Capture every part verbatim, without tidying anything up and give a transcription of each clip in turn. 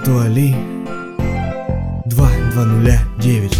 Виртуали два два нуля девять.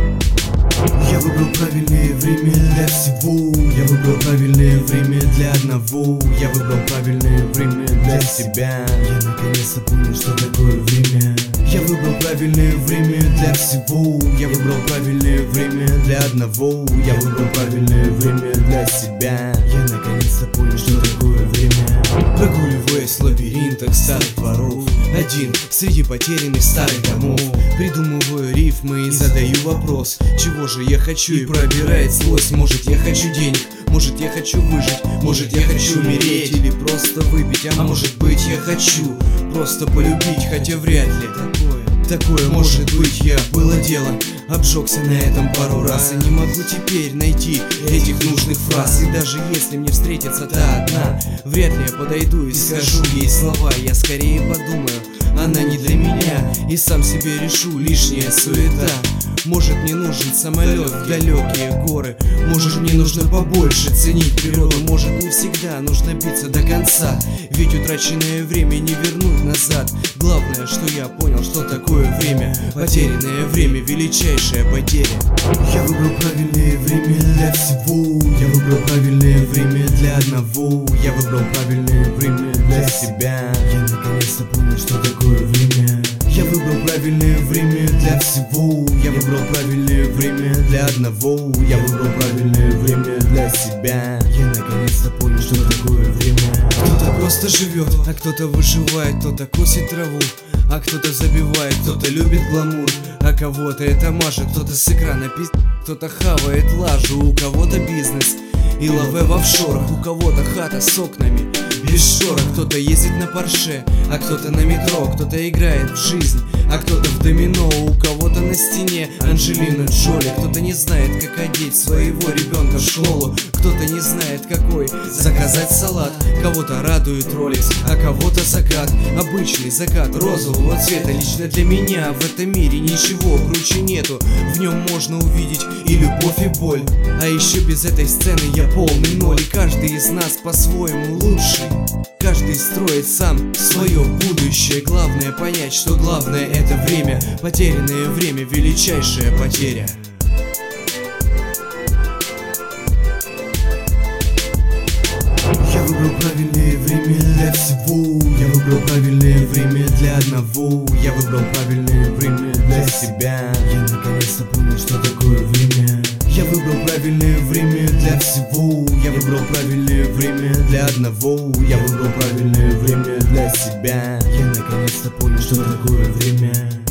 Я выбрал правильное время для всего. Я выбрал правильное время для одного. Я выбрал правильное время для себя. Я наконец-то понял, что такое время. Я выбрал правильное время для всего. Я выбрал правильное время для одного. Я выбрал правильное время для себя. Я наконец-то понял, что такое время. Прогуливаясь в лабиринтах старых дворов, один среди потерянных старых домов, придумываю рифмы и задаю вопрос: чего же я хочу? И пробирает злость. Может, я хочу денег, может, я хочу выжить, может, я хочу умереть или просто выпить, а может быть, я хочу просто полюбить, хотя вряд ли такое Такое может быть. Я было дело, обжегся на этом пару раз и не могу теперь найти этих нужных фраз. И даже если мне встретится та одна, вряд ли я подойду и скажу ей слова. Я скорее подумаю, она не для меня, и сам себе решу: лишняя суета. Может, мне нужен самолет в далекие горы, может, мне нужно побольше ценить природу, может, не всегда нужно биться до конца, ведь утраченное время не вернуть назад. Главное, что я понял, что такое время. Потерянное время — величайшая потеря. Я выбрал правильное время для всего. Я выбрал правильное время для одного. Я выбрал правильное время для себя. Я наконец-то понял, что такое время. Я выбрал правильное время для всего. Я выбрал правильное время для одного. Я выбрал правильное время для себя. Я наконец-то понял, что такое время. Кто-то просто живет, а кто-то выживает, кто-то косит траву, а кто-то забивает, кто-то любит гламур, а кого-то это мажет, кто-то с экрана пиздит, кто-то хавает лажу, у кого-то бизнес и лаве в офшорах, у кого-то хата с окнами без шорох, кто-то ездит на Порше, а кто-то на метро, кто-то играет в жизнь, а кто-то в домино, у кого-то на стене Анджелина Джоли, кто-то не знает, как одеть своего ребенка в школу, кто-то не знает, какой заказать салат, кого-то радует Rolex, а кого-то закат, обычный закат розового цвета. Лично для меня в этом мире ничего круче нету, в нем можно увидеть и любовь, и боль, а еще без этой сцены я полный ноль. И каждый из нас по-своему лучший, каждый строит сам свое будущее. Главное понять, что главное — это время. Потерянное время — величайшая потеря. Я выбрал правильное время для всего. Я выбрал правильное время для одного. Я выбрал правильное время для себя. Я наконец-то понял, что такое время. Я выбрал правильное время для всего. Я выбрал правильное время для одного. Я выбрал правильное время для себя. Я наконец-то понял, что такое время.